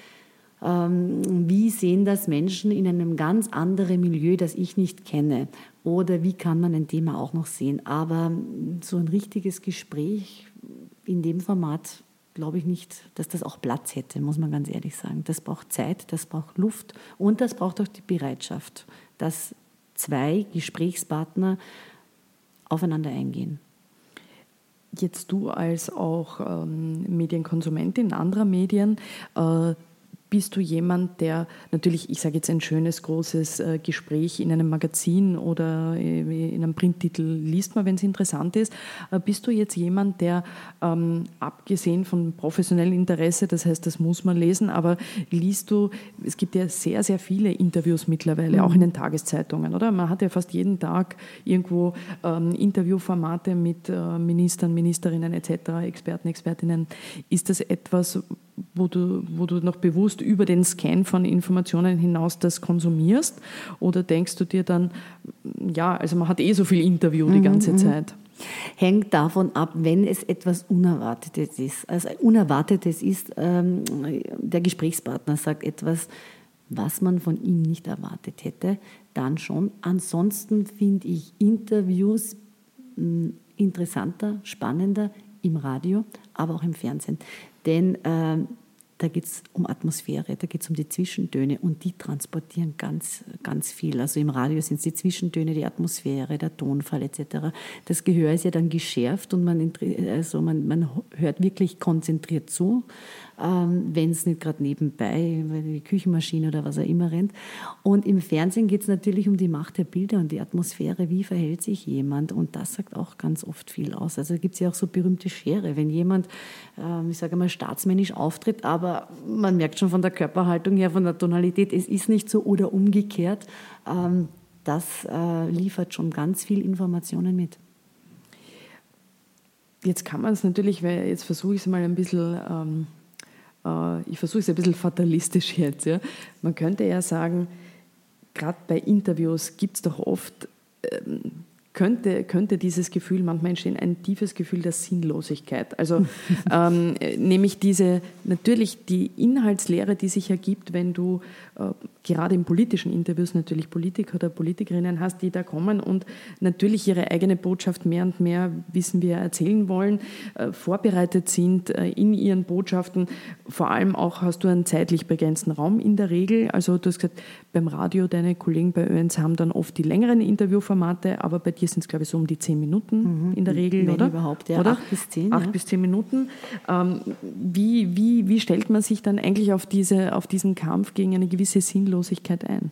wie sehen das Menschen in einem ganz anderen Milieu, das ich nicht kenne, oder wie kann man ein Thema auch noch sehen. Aber so ein richtiges Gespräch in dem Format glaube ich nicht, dass das auch Platz hätte, muss man ganz ehrlich sagen. Das braucht Zeit, das braucht Luft und das braucht auch die Bereitschaft, dass zwei Gesprächspartner aufeinander eingehen. Jetzt du als auch Medienkonsumentin anderer Medien, bist du jemand, der natürlich, ich sage jetzt ein schönes, großes Gespräch in einem Magazin oder in einem Printtitel liest man, wenn es interessant ist. Bist du jetzt jemand, der abgesehen von professionellem Interesse, das heißt, das muss man lesen, aber liest du, es gibt ja sehr, sehr viele Interviews mittlerweile, auch in den Tageszeitungen, oder? Man hat ja fast jeden Tag irgendwo Interviewformate mit Ministern, Ministerinnen etc., Experten, Expertinnen. Ist das etwas, wo du noch bewusst über den Scan von Informationen hinaus das konsumierst? Oder denkst du dir dann, ja, also man hat so viel Interview die ganze Zeit? Hängt davon ab, wenn es etwas Unerwartetes ist. Also Unerwartetes ist, der Gesprächspartner sagt etwas, was man von ihm nicht erwartet hätte, dann schon. Ansonsten finde ich Interviews interessanter, spannender im Radio, aber auch im Fernsehen. Denn da geht es um Atmosphäre, da geht es um die Zwischentöne und die transportieren ganz, ganz viel. Also im Radio sind es die Zwischentöne, die Atmosphäre, der Tonfall etc. Das Gehör ist ja dann geschärft und man hört wirklich konzentriert zu, wenn es nicht gerade nebenbei, weil die Küchenmaschine oder was auch immer rennt. Und im Fernsehen geht es natürlich um die Macht der Bilder und die Atmosphäre, wie verhält sich jemand, und das sagt auch ganz oft viel aus. Also gibt es ja auch so berühmte Schere, wenn jemand, ich sage mal, staatsmännisch auftritt, aber man merkt schon von der Körperhaltung her, von der Tonalität, es ist nicht so oder umgekehrt, das liefert schon ganz viel Informationen mit. Jetzt kann man es natürlich, weil jetzt versuche ich es mal ein bisschen, ich versuche es ein bisschen fatalistisch jetzt. Ja. Man könnte ja sagen, gerade bei Interviews gibt es doch oft, könnte dieses Gefühl manchmal entstehen, ein tiefes Gefühl der Sinnlosigkeit. Also nämlich natürlich die Inhaltslehre, die sich ergibt, wenn du gerade in politischen Interviews natürlich Politiker oder Politikerinnen hast, die da kommen und natürlich ihre eigene Botschaft mehr und mehr, wissen wir, erzählen wollen, vorbereitet sind in ihren Botschaften. Vor allem auch hast du einen zeitlich begrenzten Raum in der Regel. Also du hast gesagt, beim Radio, deine Kollegen bei ÖNS haben dann oft die längeren Interviewformate, aber bei dir sind es, glaube ich, so um die 10 Minuten in der Regel, wenn oder? Überhaupt, ja. Oder? 8 bis 10. 8 bis 10 Minuten. Wie stellt man sich dann eigentlich auf diesen Kampf gegen eine gewisse Sinnlosigkeit ein?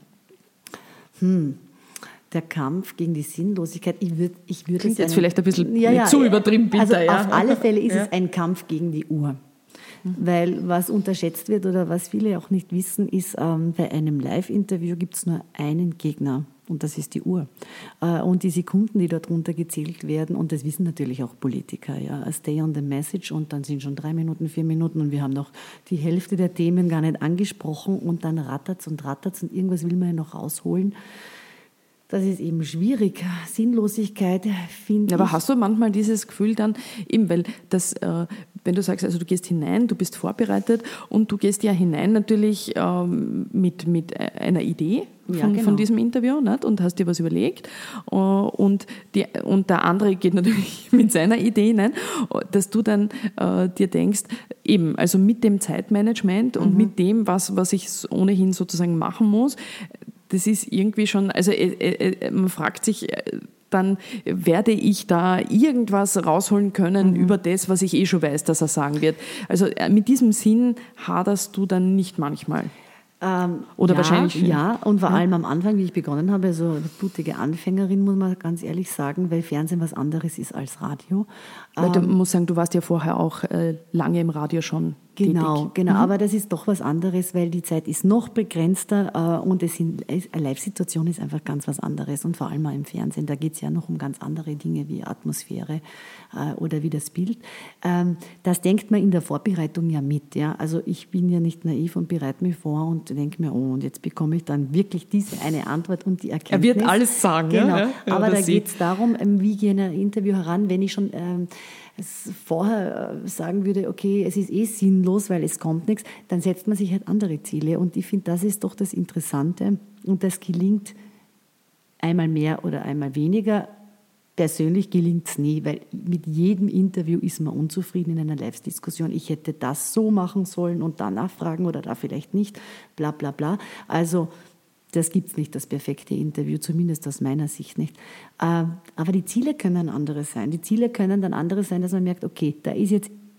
Der Kampf gegen die Sinnlosigkeit, ich würde klingt jetzt vielleicht ein bisschen zu übertrieben, bitte. Also auf alle Fälle ist es ein Kampf gegen die Uhr. Weil was unterschätzt wird oder was viele auch nicht wissen, ist, bei einem Live-Interview gibt es nur einen Gegner. Und das ist die Uhr. Und die Sekunden, die dort runtergezählt werden, und das wissen natürlich auch Politiker, ja, stay on the message, und dann sind schon 3 Minuten, 4 Minuten und wir haben noch die Hälfte der Themen gar nicht angesprochen und dann rattert's und irgendwas will man ja noch rausholen. Das ist eben schwierig. Sinnlosigkeit finde ich. Aber hast du manchmal dieses Gefühl dann, eben, weil das, wenn du sagst, also du gehst hinein, du bist vorbereitet und du gehst ja hinein natürlich mit einer Idee von diesem Interview, nicht? Und hast dir was überlegt und der andere geht natürlich mit seiner Idee, nicht? Dass du dann dir denkst, eben, also mit dem Zeitmanagement und mit dem, was ich ohnehin sozusagen machen muss, das ist irgendwie schon, also man fragt sich dann, werde ich da irgendwas rausholen können über das, was ich schon weiß, dass er sagen wird. Also mit diesem Sinn haderst du dann nicht manchmal? Oder wahrscheinlich? Ja, und vor allem am Anfang, wie ich begonnen habe, so eine blutige Anfängerin, muss man ganz ehrlich sagen, weil Fernsehen was anderes ist als Radio. Weil du musst sagen, du warst ja vorher auch lange im Radio schon Genau, tätig. aber das ist doch was anderes, weil die Zeit ist noch begrenzter und eine Live-Situation ist einfach ganz was anderes, und vor allem auch im Fernsehen, da geht es ja noch um ganz andere Dinge wie Atmosphäre oder wie das Bild. Das denkt man in der Vorbereitung ja mit. Ja? Also ich bin ja nicht naiv und bereite mich vor und denke mir, und jetzt bekomme ich dann wirklich diese eine Antwort und die Erkenntnis. Er wird alles sagen. Genau, ja? Aber da geht es darum, wie gehe ich in ein Interview heran, wenn ich schon vorher sagen würde, okay, es ist sinnlos, weil es kommt nichts, dann setzt man sich halt andere Ziele. Und ich finde, das ist doch das Interessante. Und das gelingt einmal mehr oder einmal weniger. Persönlich gelingt es nie, weil mit jedem Interview ist man unzufrieden in einer Live-Diskussion. Ich hätte das so machen sollen und da nachfragen oder da vielleicht nicht, bla bla bla. Also das gibt es nicht, das perfekte Interview, zumindest aus meiner Sicht nicht. Aber die Ziele können andere sein. Die Ziele können dann andere sein, dass man merkt, okay, da ist jetzt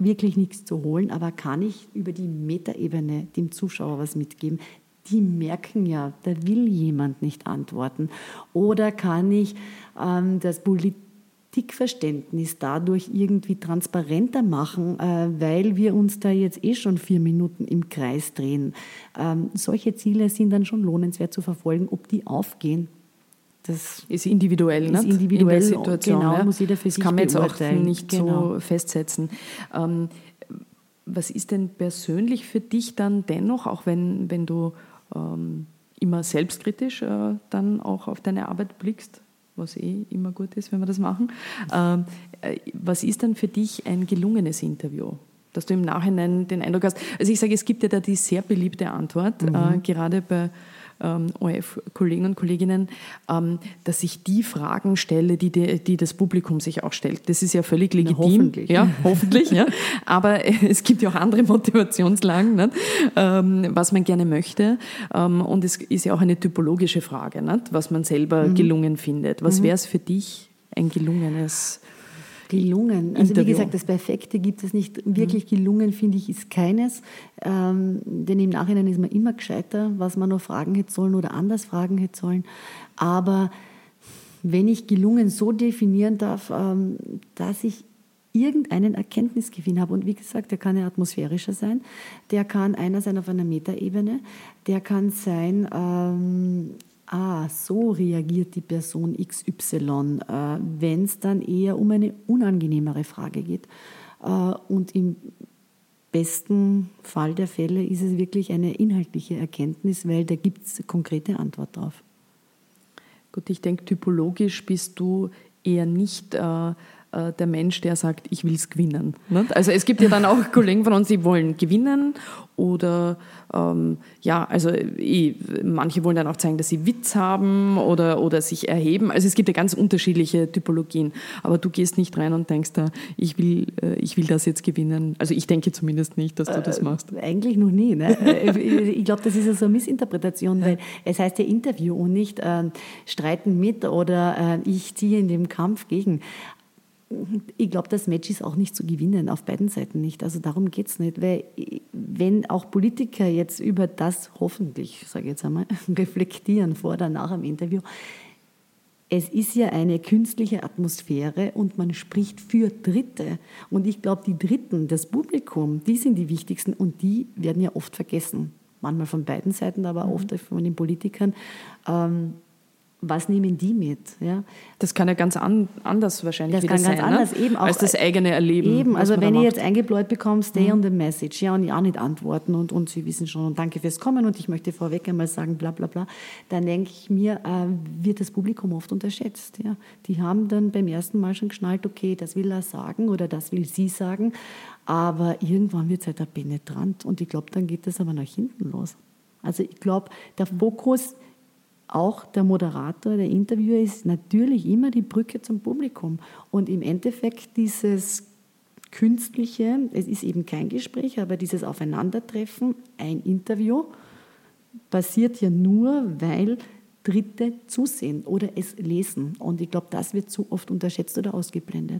wirklich nichts zu holen, aber kann ich über die Metaebene dem Zuschauer was mitgeben? Die merken ja, da will jemand nicht antworten. Oder kann ich das Politikverständnis dadurch irgendwie transparenter machen, weil wir uns da jetzt schon 4 Minuten im Kreis drehen. Solche Ziele sind dann schon lohnenswert zu verfolgen. Ob die aufgehen, das ist individuell, ist individuell in der Situation. Genau, ja. muss jeder für sich kann man jetzt auch beurteilen. nicht so festsetzen. Was ist denn persönlich für dich dann dennoch, auch wenn du immer selbstkritisch dann auch auf deine Arbeit blickst, was immer gut ist, wenn wir das machen, was ist dann für dich ein gelungenes Interview? Dass du im Nachhinein den Eindruck hast, also ich sage, es gibt ja da die sehr beliebte Antwort, gerade bei ORF-Kollegen und Kolleginnen, dass ich die Fragen stelle, die das Publikum sich auch stellt. Das ist ja völlig legitim. Hoffentlich. Ja, hoffentlich. Ja. Aber es gibt ja auch andere Motivationslagen, nicht? Was man gerne möchte. Und es ist ja auch eine typologische Frage, nicht? Was man selber gelungen findet. Was wäre es für dich ein gelungenes Gelungen. Also Interview? Wie gesagt, das Perfekte gibt es nicht. Wirklich gelungen, finde ich, ist keines. Denn im Nachhinein ist man immer gescheiter, was man noch fragen hätte sollen oder anders fragen hätte sollen. Aber wenn ich gelungen so definieren darf, dass ich irgendeinen Erkenntnisgewinn habe. Und wie gesagt, der kann ja atmosphärischer sein, der kann einer sein auf einer Metaebene, der kann sein, so reagiert die Person XY, wenn es dann eher um eine unangenehmere Frage geht. Und im besten Fall der Fälle ist es wirklich eine inhaltliche Erkenntnis, weil da gibt es eine konkrete Antwort drauf. Gut, ich denke, typologisch bist du eher nicht der Mensch, der sagt, ich will es gewinnen. Nicht? Also es gibt ja dann auch Kollegen von uns, die wollen gewinnen oder manche wollen dann auch zeigen, dass sie Witz haben oder sich erheben. Also es gibt ja ganz unterschiedliche Typologien. Aber du gehst nicht rein und denkst da, ich will das jetzt gewinnen. Also ich denke zumindest nicht, dass du das machst. Eigentlich noch nie. Ne? Ich glaube, das ist ja so eine Missinterpretation, weil es heißt ja Interview und nicht streiten mit oder ich ziehe in dem Kampf gegen. Ich glaube, das Match ist auch nicht zu gewinnen, auf beiden Seiten nicht. Also darum geht es nicht. Weil wenn auch Politiker jetzt über das hoffentlich, sage ich jetzt einmal, reflektieren vor oder nach dem Interview, es ist ja eine künstliche Atmosphäre und man spricht für Dritte. Und ich glaube, die Dritten, das Publikum, die sind die wichtigsten und die werden ja oft vergessen. Manchmal von beiden Seiten, aber oft von den Politikern. Was nehmen die mit? Ja? Das kann ja ganz anders wahrscheinlich das wieder kann sein, ganz anders, eben auch, als das eigene Erleben. Eben, also wenn ich jetzt eingebläut bekomme, stay on the message, ja, und ich auch nicht antworten und Sie wissen schon, und danke fürs Kommen und ich möchte vorweg einmal sagen, bla bla bla, dann denke ich mir, wird das Publikum oft unterschätzt. Ja? Die haben dann beim ersten Mal schon geschnallt, okay, das will er sagen oder das will sie sagen, aber irgendwann wird es halt penetrant und ich glaube, dann geht das aber nach hinten los. Also ich glaube, der Fokus auch der Moderator, der Interviewer ist natürlich immer die Brücke zum Publikum. Und im Endeffekt dieses Künstliche, es ist eben kein Gespräch, aber dieses Aufeinandertreffen, ein Interview, passiert ja nur, weil Dritte zusehen oder es lesen. Und ich glaube, das wird zu oft unterschätzt oder ausgeblendet.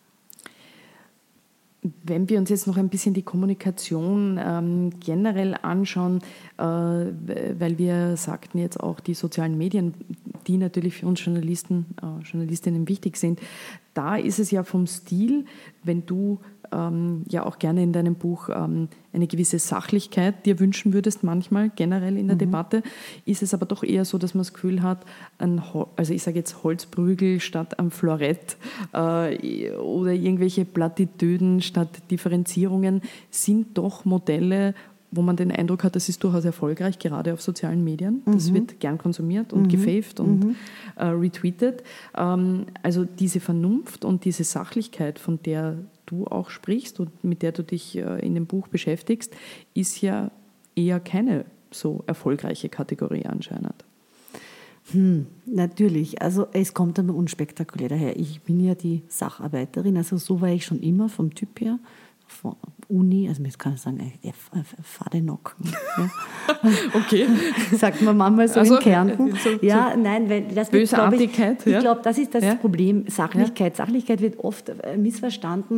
Wenn wir uns jetzt noch ein bisschen die Kommunikation generell anschauen, weil wir sagten jetzt auch die sozialen Medien, die natürlich für uns Journalistinnen wichtig sind, da ist es ja vom Stil, wenn du ja auch gerne in deinem Buch eine gewisse Sachlichkeit dir wünschen würdest, manchmal generell in der Debatte, ist es aber doch eher so, dass man das Gefühl hat, also ich sage jetzt Holzprügel statt am Florett oder irgendwelche Plattitüden statt Differenzierungen sind doch Modelle, wo man den Eindruck hat, das ist durchaus erfolgreich, gerade auf sozialen Medien. Das wird gern konsumiert und gefaved und retweetet. Also diese Vernunft und diese Sachlichkeit, von der du auch sprichst und mit der du dich in dem Buch beschäftigst, ist ja eher keine so erfolgreiche Kategorie anscheinend. Natürlich, also es kommt aber unspektakulär daher. Ich bin ja die Sacharbeiterin, also so war ich schon immer vom Typ her. Von Uni, also man kann sagen, Fadenocken. Ja. Okay. Sagt man manchmal so in Kärnten. Ja, nein, weil das wird, Bösartigkeit. Ich glaube, das ist das Problem, Sachlichkeit. Ja. Sachlichkeit wird oft missverstanden.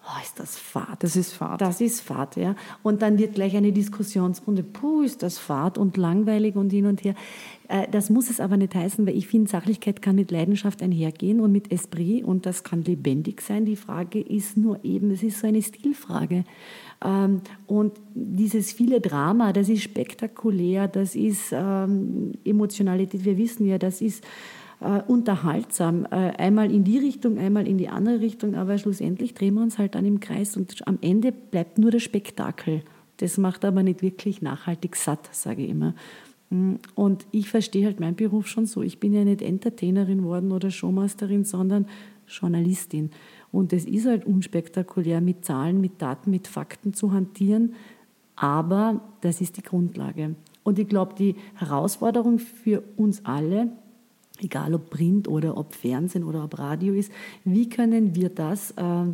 oh, ist das fad. Das ist fad. Das ist fad, ja. Und dann wird gleich eine Diskussionsrunde, ist das fad und langweilig und hin und her. Das muss es aber nicht heißen, weil ich finde, Sachlichkeit kann mit Leidenschaft einhergehen und mit Esprit und das kann lebendig sein. Die Frage ist nur eben, es ist so eine Stilfrage. Und dieses viele Drama, das ist spektakulär, das ist Emotionalität, wir wissen ja, das ist unterhaltsam. Einmal in die Richtung, einmal in die andere Richtung, aber schlussendlich drehen wir uns halt dann im Kreis und am Ende bleibt nur das Spektakel. Das macht aber nicht wirklich nachhaltig satt, sage ich immer. Und ich verstehe halt meinen Beruf schon so. Ich bin ja nicht Entertainerin worden oder Showmasterin, sondern Journalistin. Und es ist halt unspektakulär, mit Zahlen, mit Daten, mit Fakten zu hantieren, aber das ist die Grundlage. Und ich glaube, die Herausforderung für uns alle, egal ob Print oder ob Fernsehen oder ob Radio ist, wie können wir das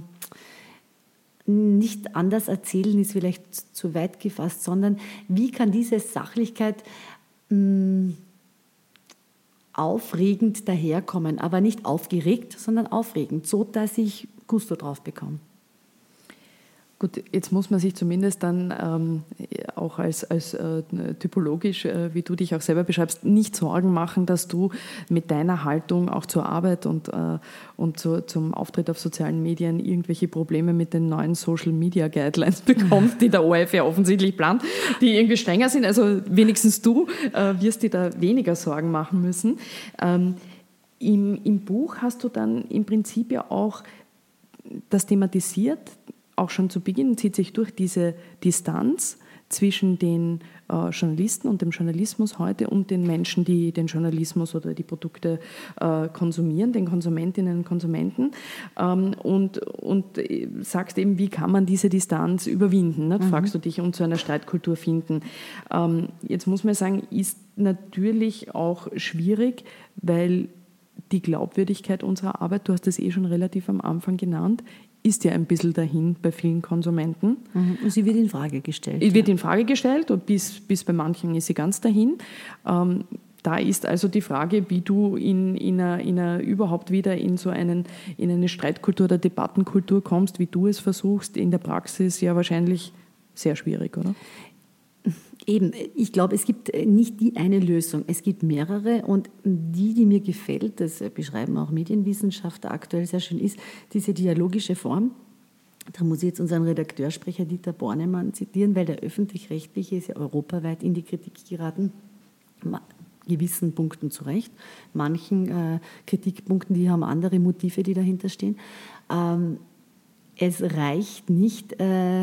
nicht anders erzählen, ist vielleicht zu weit gefasst, sondern wie kann diese Sachlichkeit aufregend daherkommen, aber nicht aufgeregt, sondern aufregend, so dass ich Gusto drauf bekomme. Gut, jetzt muss man sich zumindest dann auch als typologisch, wie du dich auch selber beschreibst, nicht Sorgen machen, dass du mit deiner Haltung auch zur Arbeit und zum Auftritt auf sozialen Medien irgendwelche Probleme mit den neuen Social Media Guidelines bekommst, die der ORF ja offensichtlich plant, die irgendwie strenger sind. Also wenigstens du wirst dir da weniger Sorgen machen müssen. Im Buch hast du dann im Prinzip ja auch das thematisiert, auch schon zu Beginn zieht sich durch diese Distanz zwischen den Journalisten und dem Journalismus heute und den Menschen, die den Journalismus oder die Produkte konsumieren, den Konsumentinnen und Konsumenten. Und sagst eben, wie kann man diese Distanz überwinden, ne? Fragst du dich, und zu einer Streitkultur finden. Jetzt muss man sagen, ist natürlich auch schwierig, weil die Glaubwürdigkeit unserer Arbeit, du hast das schon relativ am Anfang genannt, ist ja ein bisschen dahin bei vielen Konsumenten. Und sie wird in Frage gestellt. Wird in Frage gestellt und bis bei manchen ist sie ganz dahin. Da ist also die Frage, wie du in einer überhaupt wieder in eine Streitkultur oder Debattenkultur kommst, wie du es versuchst, in der Praxis ja wahrscheinlich sehr schwierig, oder? Eben, ich glaube, es gibt nicht die eine Lösung. Es gibt mehrere und die mir gefällt, das beschreiben auch Medienwissenschaftler aktuell sehr schön, ist diese dialogische Form. Da muss ich jetzt unseren Redakteursprecher Dieter Bornemann zitieren, weil der Öffentlich-Rechtliche ist ja europaweit in die Kritik geraten, gewissen Punkten zu Recht, manchen Kritikpunkten, die haben andere Motive, die dahinter stehen. Es reicht nicht,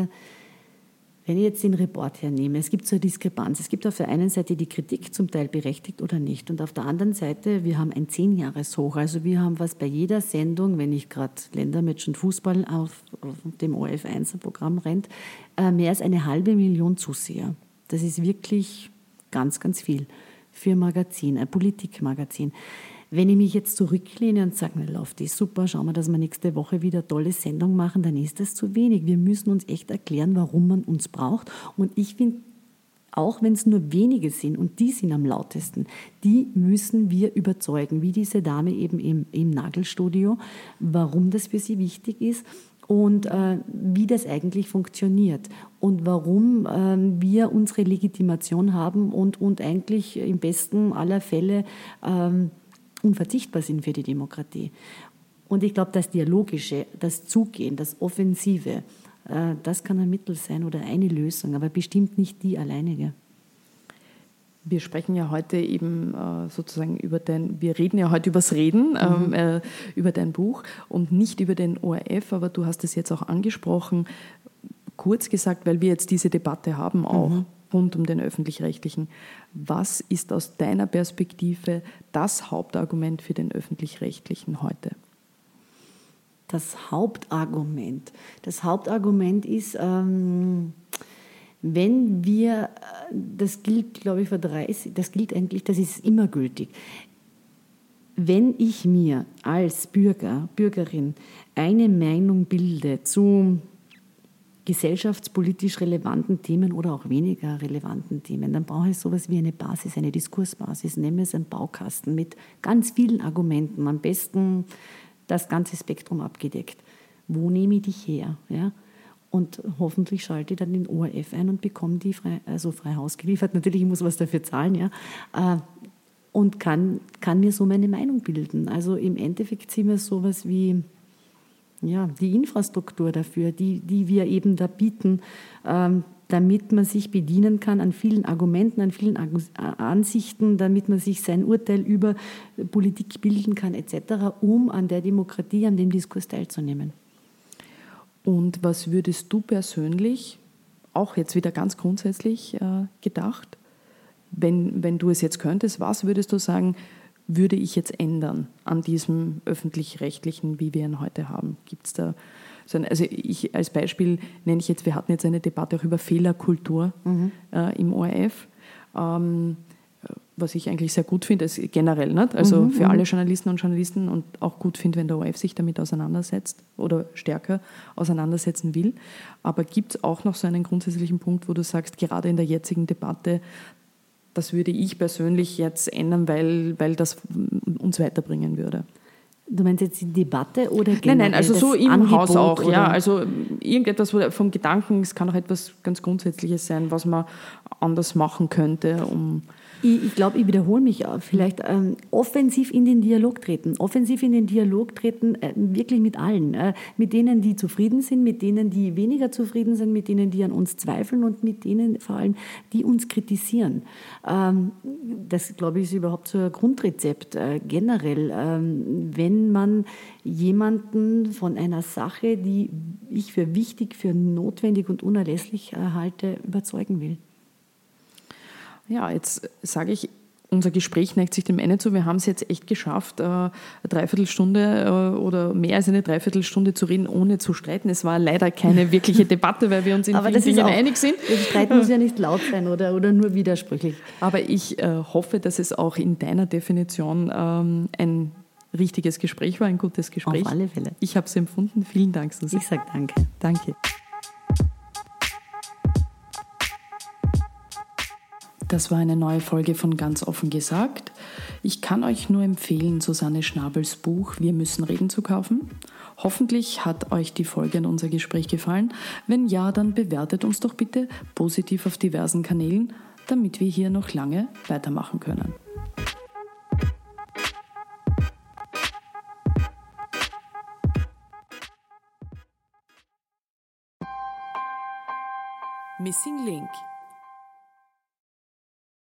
wenn ich jetzt den Report hernehme, es gibt so eine Diskrepanz. Es gibt auf der einen Seite die Kritik, zum Teil berechtigt oder nicht. Und auf der anderen Seite, wir haben ein 10-Jahres-Hoch. Also wir haben was bei jeder Sendung, wenn ich gerade Ländermatch und Fußball auf dem ORF1-Programm rennt, mehr als 500.000 Zuseher. Das ist wirklich ganz, ganz viel für ein Magazin, ein Politikmagazin. Wenn ich mich jetzt zurücklehne und sage, läuft das super, schauen wir, dass wir nächste Woche wieder eine tolle Sendung machen, dann ist das zu wenig. Wir müssen uns echt erklären, warum man uns braucht. Und ich finde, auch wenn es nur wenige sind und die sind am lautesten, die müssen wir überzeugen, wie diese Dame eben im Nagelstudio, warum das für sie wichtig ist und wie das eigentlich funktioniert und warum wir unsere Legitimation haben und eigentlich im besten aller Fälle unverzichtbar sind für die Demokratie. Und ich glaube, das Dialogische, das Zugehen, das Offensive, das kann ein Mittel sein oder eine Lösung, aber bestimmt nicht die alleinige. Wir sprechen ja heute eben sozusagen wir reden ja heute übers Reden, über dein Buch und nicht über den ORF, aber du hast es jetzt auch angesprochen, kurz gesagt, weil wir jetzt diese Debatte haben auch. Rund um den Öffentlich-Rechtlichen. Was ist aus deiner Perspektive das Hauptargument für den Öffentlich-Rechtlichen heute? Das Hauptargument ist, wenn wir, das gilt, glaube ich, das gilt eigentlich, das ist immer gültig. Wenn ich mir als Bürgerin eine Meinung bilde zu gesellschaftspolitisch relevanten Themen oder auch weniger relevanten Themen, dann brauche ich sowas wie eine Basis, eine Diskursbasis, nenne es einen Baukasten mit ganz vielen Argumenten, am besten das ganze Spektrum abgedeckt. wo nehme ich dich her? Ja? Und hoffentlich schalte ich dann den ORF ein und bekomme die frei Haus geliefert. Natürlich, ich muss was dafür zahlen, ja. Und kann mir so meine Meinung bilden. Also im Endeffekt sind wir sowas wie die Infrastruktur dafür, die wir eben da bieten, damit man sich bedienen kann an vielen Argumenten, an vielen Ansichten, damit man sich sein Urteil über Politik bilden kann etc., um an der Demokratie, an dem Diskurs teilzunehmen. Und was würdest du persönlich, auch jetzt wieder ganz grundsätzlich gedacht, wenn du es jetzt könntest, was würdest du sagen, würde ich jetzt ändern an diesem öffentlich-rechtlichen, wie wir ihn heute haben? Gibt es da also ich als Beispiel nenne ich jetzt, wir hatten jetzt eine Debatte auch über Fehlerkultur im ORF, was ich eigentlich sehr gut finde, generell, nicht? Also für alle Journalisten und Journalisten und auch gut finde, wenn der ORF sich damit auseinandersetzt oder stärker auseinandersetzen will. Aber gibt es auch noch so einen grundsätzlichen Punkt, wo du sagst, gerade in der jetzigen Debatte, das würde ich persönlich jetzt ändern, weil das uns weiterbringen würde? Du meinst jetzt die Debatte oder generell? Nein, also so im Angebot Haus auch, oder? ja. Also irgendetwas vom Gedanken, es kann auch etwas ganz Grundsätzliches sein, was man anders machen könnte, um... Ich glaube, ich wiederhole mich auch. Vielleicht offensiv in den Dialog treten. Offensiv in den Dialog treten, wirklich mit allen. Mit denen, die zufrieden sind, mit denen, die weniger zufrieden sind, mit denen, die an uns zweifeln und mit denen vor allem, die uns kritisieren. Das, glaube ich, ist überhaupt so ein Grundrezept generell. Wenn man jemanden von einer Sache, die ich für wichtig, für notwendig und unerlässlich halte, überzeugen will. Ja, jetzt sage ich, unser Gespräch neigt sich dem Ende zu. Wir haben es jetzt echt geschafft, eine Dreiviertelstunde oder mehr als eine Dreiviertelstunde zu reden, ohne zu streiten. Es war leider keine wirkliche Debatte, weil wir uns in vielen Dingen einig sind. Streiten muss ja nicht laut sein oder nur widersprüchlich. Aber ich hoffe, dass es auch in deiner Definition ein richtiges Gespräch war, ein gutes Gespräch. Auf alle Fälle. Ich habe es empfunden. Vielen Dank, Susi. Ich sage danke. Danke. Das war eine neue Folge von Ganz offen gesagt. Ich kann euch nur empfehlen, Susanne Schnabels Buch Wir müssen reden zu kaufen. Hoffentlich hat euch die Folge und unser Gespräch gefallen. Wenn ja, dann bewertet uns doch bitte positiv auf diversen Kanälen, damit wir hier noch lange weitermachen können. Missing Link.